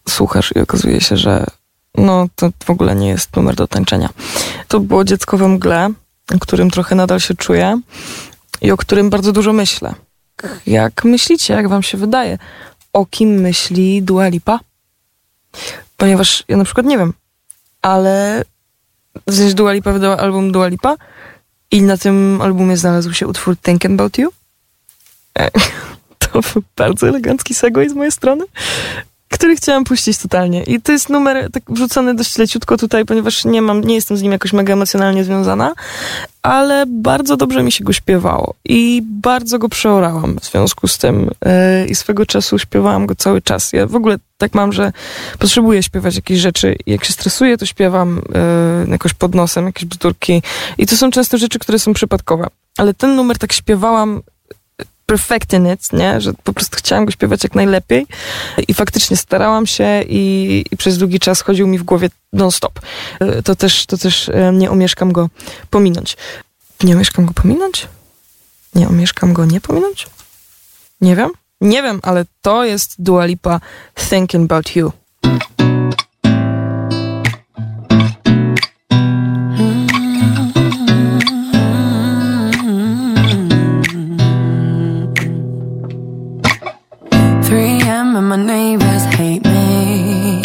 słuchasz i okazuje się, że no to w ogóle nie jest numer do tańczenia. To było Dziecko we mgle, o którym trochę nadal się czuję i o którym bardzo dużo myślę. Jak myślicie, jak wam się wydaje, o kim myśli Dua Lipa? Ponieważ ja na przykład nie wiem, ale Dua Lipa wydała album Dua Lipa i na tym albumie znalazł się utwór Thinking About You. To był bardzo elegancki segway z mojej strony, który chciałam puścić totalnie. I to jest numer tak wrzucony dość leciutko tutaj, ponieważ nie jestem z nim jakoś mega emocjonalnie związana, ale bardzo dobrze mi się go śpiewało i bardzo go przeorałam w związku z tym i swego czasu śpiewałam go cały czas. Ja w ogóle tak mam, że potrzebuję śpiewać jakieś rzeczy. Jak się stresuję, to śpiewam jakoś pod nosem, jakieś bzdurki i to są często rzeczy, które są przypadkowe. Ale ten numer tak śpiewałam perfecting it, nie? Że po prostu chciałam go śpiewać jak najlepiej i faktycznie starałam się i przez długi czas chodził mi w głowie non-stop. To też nie omieszkam go pominąć. Nie omieszkam go pominąć? Nie omieszkam go nie pominąć? Nie wiem, ale to jest Dua Lipa Thinking About You. My neighbors hate me.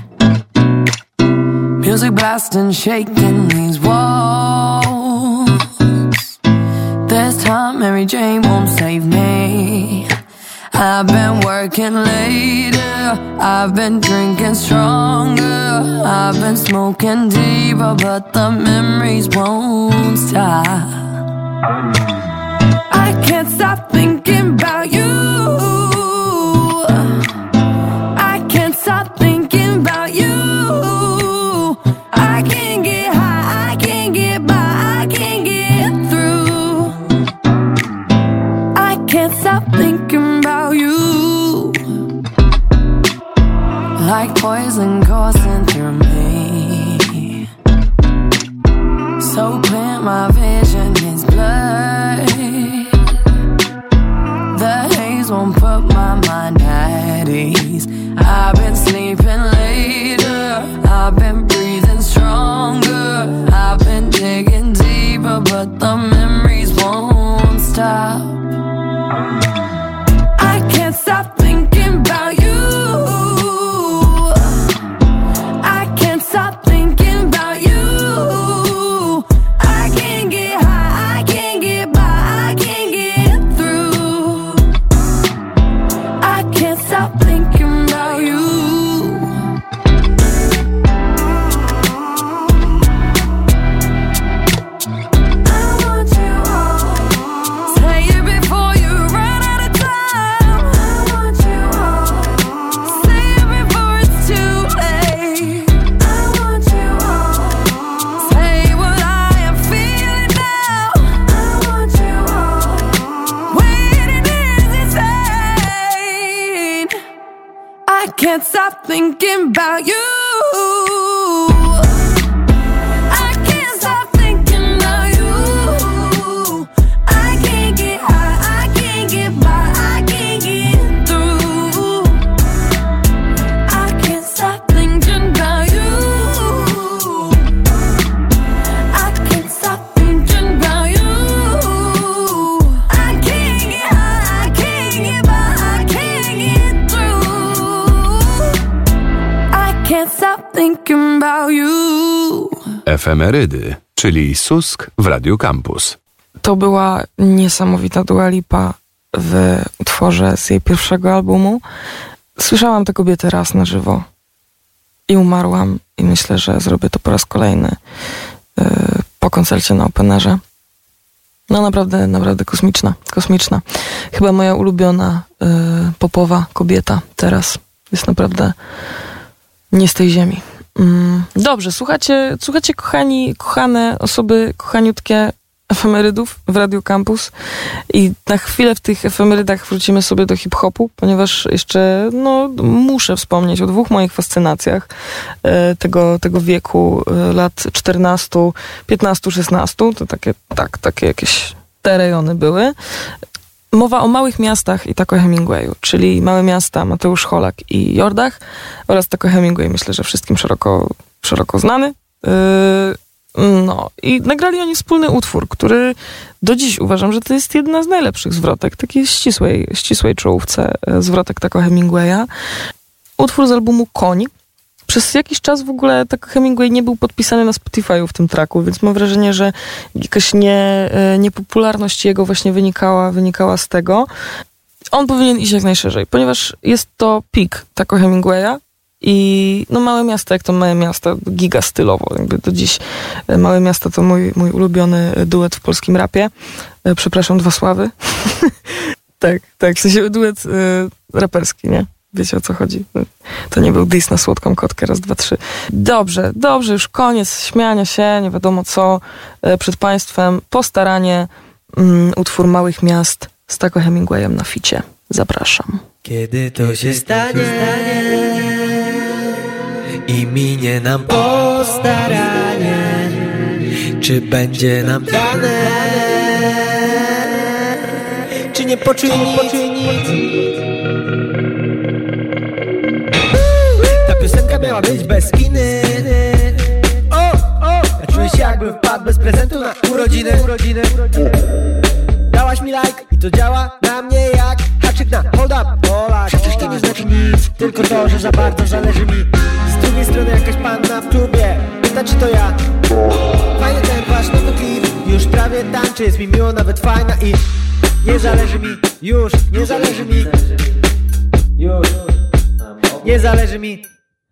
Music blasting, shaking these walls. This time Mary Jane won't save me. I've been working later, I've been drinking stronger, I've been smoking deeper, but the memories won't stop. I can't stop thinking about you. Stop thinking about you. I can't get high, I can't get by, I can't get through. I can't stop thinking about you. Like poison coursing through me, so clear my vision is blurred. The haze won't put my mind at ease. I've been sleeping later, I've been breathing stronger, I've been digging deeper, but the memories won't stop. I can't stop thinking about you. I can't stop thinking about you. I can't get high, I can't get by, I can't get through. I can't stop thinking about you. I want you all. Say it before you run out of time. I want you all. Say it before it's too late. I want you all. Say what I am feeling now. I want you all. Waiting is insane. I can't stop thinking about you. I can't stop thinking about you. I can't get high, I can't get by, I can't get through. I can't stop thinking about you. I can't stop thinking about you. I can't get high, I can't get by, I can't get through. I can't stop thinking about you. Efemerydy, czyli Susk w Radiu Campus. To była niesamowita Dua Lipa w utworze z jej pierwszego albumu. Słyszałam tę kobietę raz na żywo i umarłam i myślę, że zrobię to po raz kolejny po koncercie na Openerze. No naprawdę kosmiczna. Chyba moja ulubiona popowa kobieta teraz. Jest naprawdę nie z tej ziemi. Dobrze, słuchacie kochane osoby, kochaniutkie efemerydów w Radiu Campus i na chwilę w tych efemerydach wrócimy sobie do hip-hopu, ponieważ jeszcze muszę wspomnieć o dwóch moich fascynacjach tego wieku lat 14, 15, 16. To takie jakieś te rejony były. Mowa o małych miastach i Taco Hemingwayu, czyli małe miasta Mateusz Cholak i Jordach oraz Taco Hemingway, myślę, że wszystkim szeroko znany. No i nagrali oni wspólny utwór, który do dziś uważam, że to jest jedna z najlepszych zwrotek, takiej ścisłej czołówce zwrotek Taco Hemingwaya. Utwór z albumu Koń. Przez jakiś czas w ogóle Taco Hemingway nie był podpisany na Spotify'u w tym tracku, więc mam wrażenie, że jakaś niepopularność jego właśnie wynikała z tego. On powinien iść jak najszerzej, ponieważ jest to peak Taco Hemingwaya i no małe miasta, jak to małe miasta, giga stylowo. Jakby do dziś Małe Miasta to mój ulubiony duet w polskim rapie. Przepraszam, dwa sławy. tak, w sensie duet raperski, nie? Wiecie, o co chodzi. To nie był diss na Słodką Kotkę, raz, dwa, trzy. Dobrze, już koniec śmiania się, nie wiadomo co, przed państwem. Postaranie, utwór Małych Miast z Taco Hemingwayem na ficie. Zapraszam. Kiedy to się stanie i minie nam postaranie, czy będzie nam dane, czy nie poczuje nic? Ta piosenka miała być bez kiny. Ja czuję się jakbym wpadł bez prezentu na urodziny. Dałaś mi like i to działa na mnie jak haczyk na hold up. Przecież to nie znaczy nic, tylko to, że za bardzo zależy mi. Z drugiej strony jakaś panna w klubie pyta, czy to ja. Fajny ten wasz nowy klip, już prawie tańczy, jest mi miło, nawet fajna i nie zależy mi, już nie zależy mi. Nie zależy mi.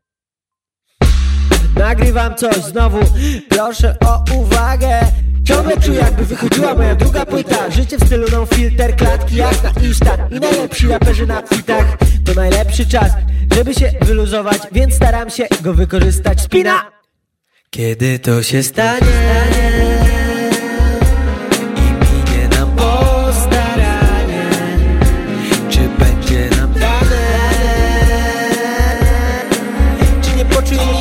Nagrywam coś znowu, proszę o uwagę. Ciągle czuję, jakby wychodziła moja druga płyta. Życie w stylu no filter, klatki jak na Insta. I najlepsi raperzy na kwitach. To najlepszy czas, żeby się wyluzować, więc staram się go wykorzystać. Spina! Kiedy to się stanie i minie nam postaranie, czy będzie nam dane, czy nie poczuje nic?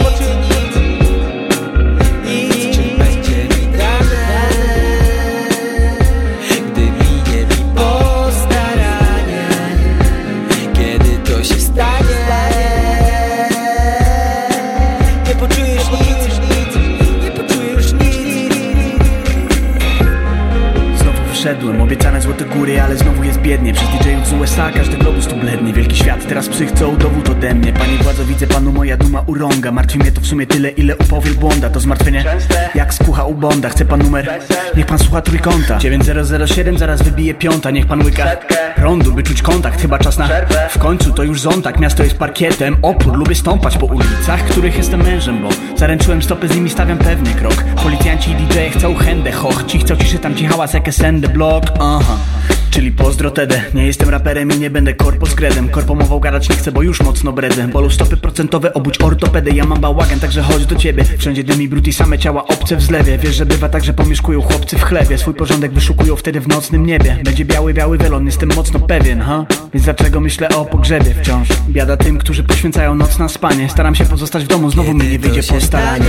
Obiecane złote góry, ale znowu jest biednie. Przez DJ-ów z USA każdy globus tu blednie. Wielki świat, teraz psy chcą dowód ode mnie. Panie władzo, widzę panu, moja duma urąga. Martwi mnie to w sumie tyle, ile upał wielbłąda. To zmartwienie jak skucha u Bonda. Chce pan numer? Niech pan słucha trójkąta 9007, zaraz wybije piąta. Niech pan łyka prądu, by czuć kontakt. Chyba czas na w końcu, to już zontak. Miasto jest parkietem, opór, lubię stąpać po ulicach, których jestem mężem, bo zaręczyłem stopę, z nimi stawiam pewny krok. Policjanci i DJ-e chcą chędę, hoch. Ci chcą ciszy, tam ci hałas, jak send blok. Aha, czyli pozdro Tede. Nie jestem raperem i nie będę korpo z gredem. Korpomował gadać nie chcę, bo już mocno bredzę. Bolą stopy procentowe, obudź ortopedę. Ja mam bałagan, także chodź do ciebie. Wszędzie dym i brud i same ciała obce w zlewie. Wiesz, że bywa tak, że pomieszkują chłopcy w chlebie. Swój porządek wyszukują wtedy w nocnym niebie. Będzie biały welon, jestem mocno pewien, ha? Więc dlaczego myślę o pogrzebie wciąż? Biada tym, którzy poświęcają noc na spanie. Staram się pozostać w domu, znowu mi nie wyjdzie postaranie.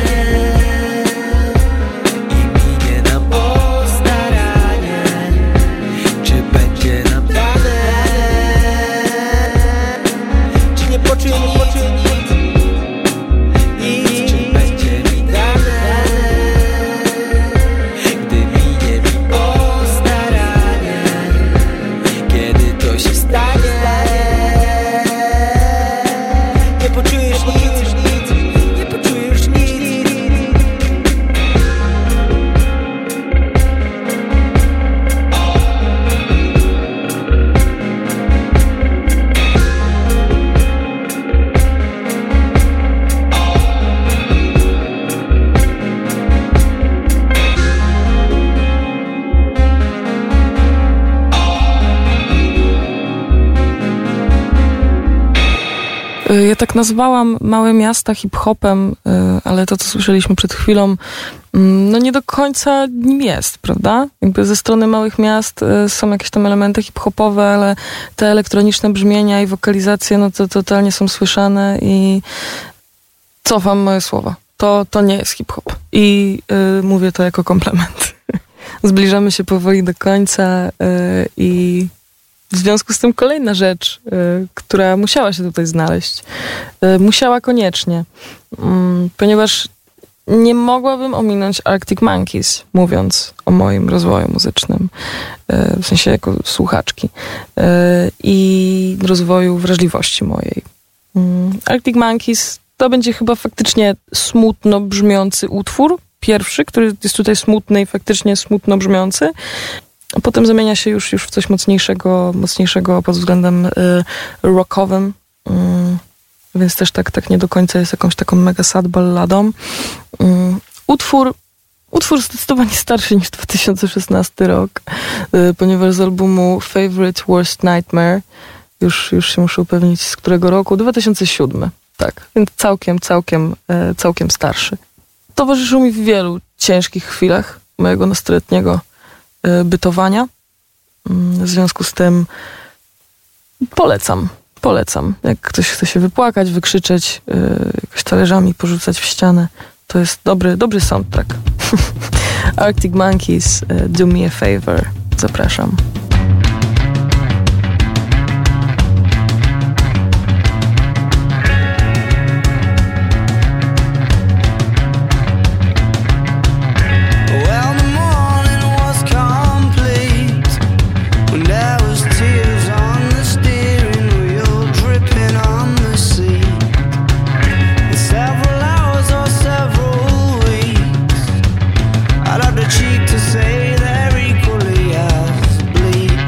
Ja tak nazwałam małe miasta hip-hopem, ale to, co słyszeliśmy przed chwilą, no nie do końca nim jest, prawda? Jakby ze strony małych miast są jakieś tam elementy hip-hopowe, ale te elektroniczne brzmienia i wokalizacje, no to totalnie są słyszane i cofam moje słowa. To nie jest hip-hop. I mówię to jako komplement. Zbliżamy się powoli do końca i w związku z tym kolejna rzecz, która musiała się tutaj znaleźć. Musiała koniecznie, ponieważ nie mogłabym ominąć Arctic Monkeys, mówiąc o moim rozwoju muzycznym, w sensie jako słuchaczki i rozwoju wrażliwości mojej. Arctic Monkeys to będzie chyba faktycznie smutno brzmiący utwór, pierwszy, który jest tutaj smutny i faktycznie smutno brzmiący, a potem zamienia się już w coś mocniejszego pod względem rockowym, więc też tak nie do końca jest jakąś taką mega sad balladą. Utwór zdecydowanie starszy niż 2016 rok, ponieważ z albumu Favorite Worst Nightmare, już się muszę upewnić z którego roku, 2007, tak, więc całkiem starszy. Towarzyszył mi w wielu ciężkich chwilach mojego nastoletniego bytowania. W związku z tym polecam. Jak ktoś chce się wypłakać, wykrzyczeć, jakoś talerzami porzucać w ścianę, to jest dobry soundtrack. Arctic Monkeys, Do Me a Favor. Zapraszam. To say they're equally as bleak.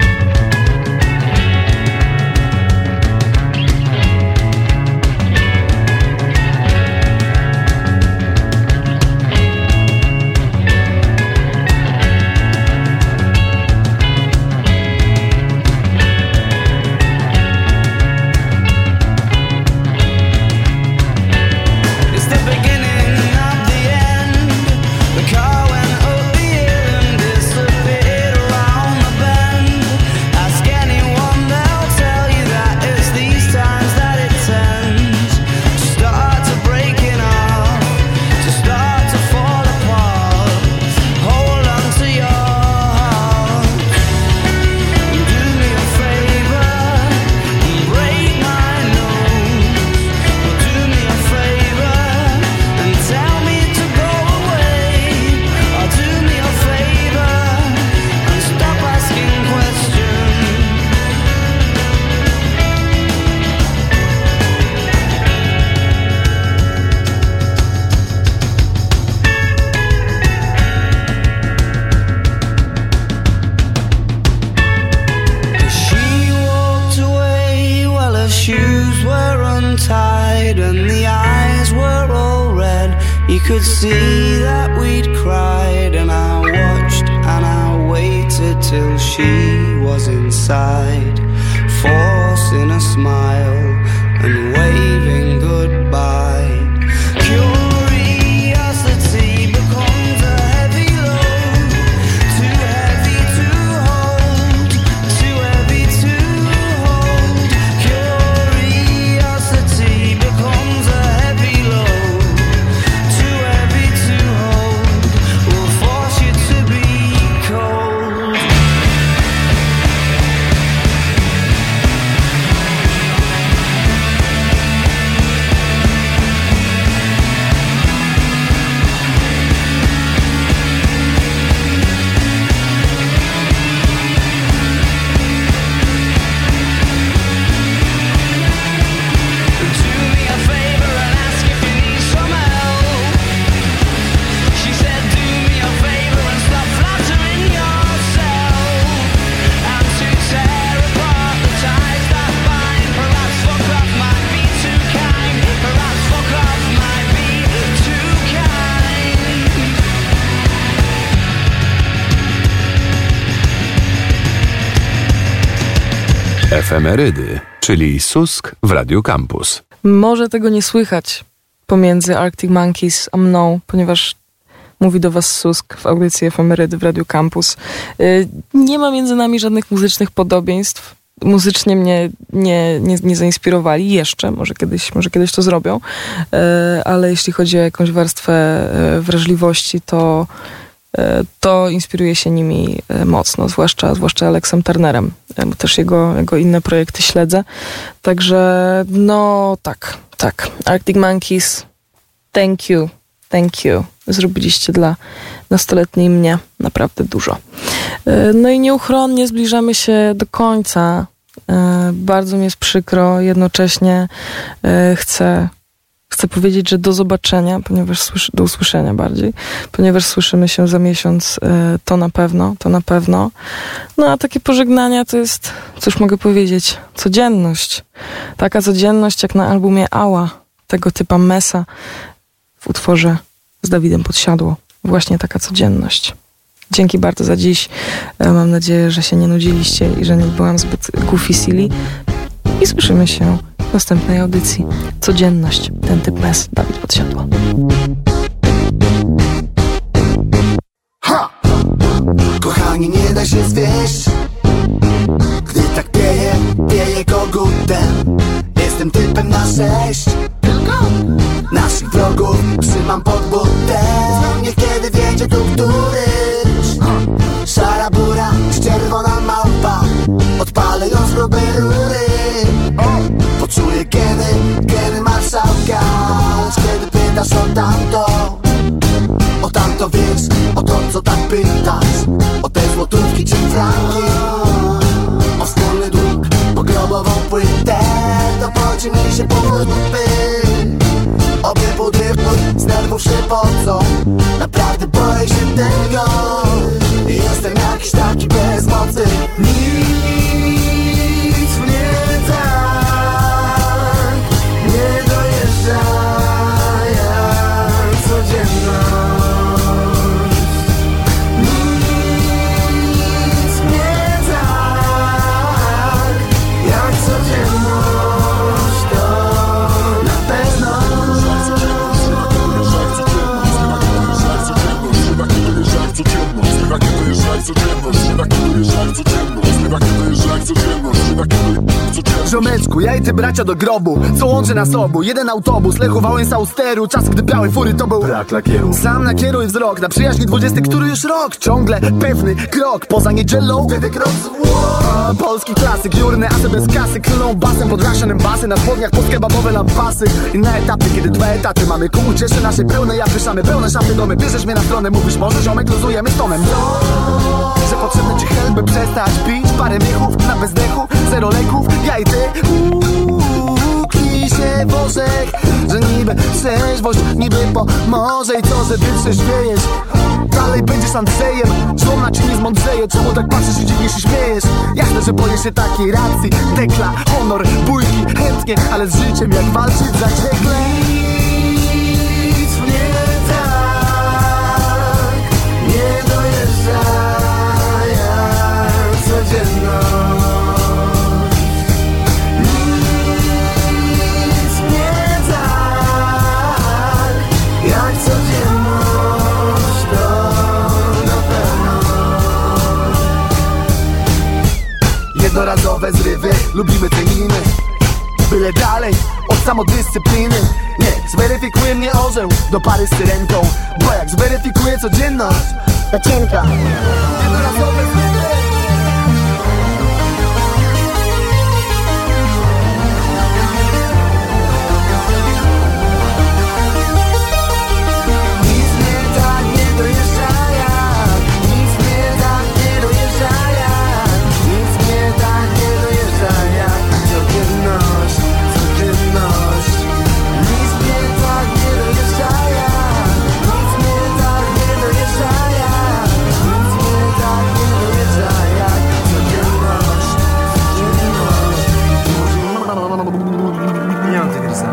You could see that we'd cried, and I watched and I waited till she was inside, forcing a smile and waving goodbye. Curiosity becomes a heavy load, too heavy to hold, too heavy to hold. Curiosity becomes a heavy load, too heavy to hold, will force you to be cold. Efemerydy, czyli Susk w Radiu Campus. Może tego nie słychać pomiędzy Arctic Monkeys a mną, ponieważ mówi do was Susk w audycji Efemerydy w Radiu Campus. Nie ma między nami żadnych muzycznych podobieństw. Muzycznie mnie nie zainspirowali jeszcze, może kiedyś to zrobią, ale jeśli chodzi o jakąś warstwę wrażliwości, to to inspiruję się nimi mocno, zwłaszcza Alexem Turnerem, bo też jego inne projekty śledzę. Także no tak. Arctic Monkeys, thank you. Zrobiliście dla nastoletniej mnie naprawdę dużo. No i nieuchronnie zbliżamy się do końca. Bardzo mi jest przykro, jednocześnie chcę powiedzieć, że do zobaczenia, do usłyszenia bardziej, ponieważ słyszymy się za miesiąc, to na pewno. No a takie pożegnania to jest, cóż mogę powiedzieć, codzienność. Taka codzienność jak na albumie Ała, tego typa Mesa w utworze z Dawidem Podsiadło. Właśnie taka codzienność. Dzięki bardzo za dziś. Mam nadzieję, że się nie nudziliście i że nie byłam zbyt goofy silly. I słyszymy się w następnej audycji. Codzienność. Ten typ Mes, Dawid Podsiadło. Ha! Kochani, nie da się zwieść, gdy tak pieje kogutem. Jestem typem na 6. Naszych wrogów trzymam pod butem. Niech kiedy wiedzie tu któryś. Szara bura, czerwona małpa. Odpalę ją z grubej rury. Poczuję kiedy marszałka. Kiedy pytasz o tamto wiesz, o to co tak pytasz. O te złotówki czy franki, o wspólny dług, o grobową płytę. To pociągnij się po dupy. Obie budynki z nerwów się pocą. Naprawdę boję się tego. Jestem jakiś taki bez mocy. Nic mnie tak nie dojeżdża jak codzienność. Nic mnie tak jak codzienność. To na pewno. Ziomeczku, ja i ty bracia do grobu, co łączy nas obu. Jeden autobus, Lechu Wałęsa Austeru. Czas, gdy białej fury to był brak lakieru. Sam nakieruj wzrok na przyjaźni 20, który już rok. Ciągle pewny krok, poza niedzielą wtedy krok polski klasyk, jurny asy bez kasy. Klną basem pod raszanym basy. Na spodniach podkebabowe lampasy. I na etapy, kiedy 2 etaty mamy ku ucieszy naszej pełne ja pyszamy, pełne szafy domy. Bierzesz mnie na stronę, mówisz może ziomek, luzujemy z tonem. Że potrzebny ci help, by przestać pić. Parę miechów na bezdechu, 0 leków. Ja i ty kij się w orzech. Że niby trzeźwość niby pomoże. I to, że ty trzeźwiejesz, dalej będziesz Andrzejem. Żona ci nie zmądrzeje. Czemu tak patrzysz i dziwnie się śmiejesz? Jasne, że boję się takiej racji. Dekla, honor, bójki, chętnie, ale z życiem jak walczyć zaciekle. Nic mnie tak nie dojeżdża jak codzienność. Nic mnie tak jak codzienność. To na pewno. Jednorazowe zrywy, lubimy te miny. Byle dalej od samodyscypliny. Nie, zweryfikuje mnie orzeł do pary z syrenką. Bo jak zweryfikuje codzienność, to cienko. Jednorazowe zrywy. Nic mnie tak nie dojeżdża jak. Nic mnie tak nie dojeżdża jak. Nic mnie tak nie dojeżdża jak codzienność. Nic mnie tak nie dojeżdża jak. Nic mnie tak nie dojeżdża jak. Nic mnie tak nie dojeżdża jak codzienność. Nie mam tygrysa.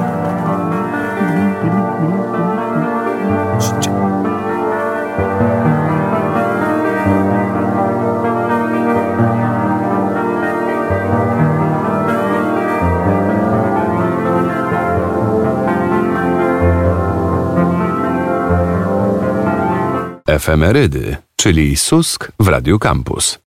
Efemerydy, czyli Susk w Radiu Campus.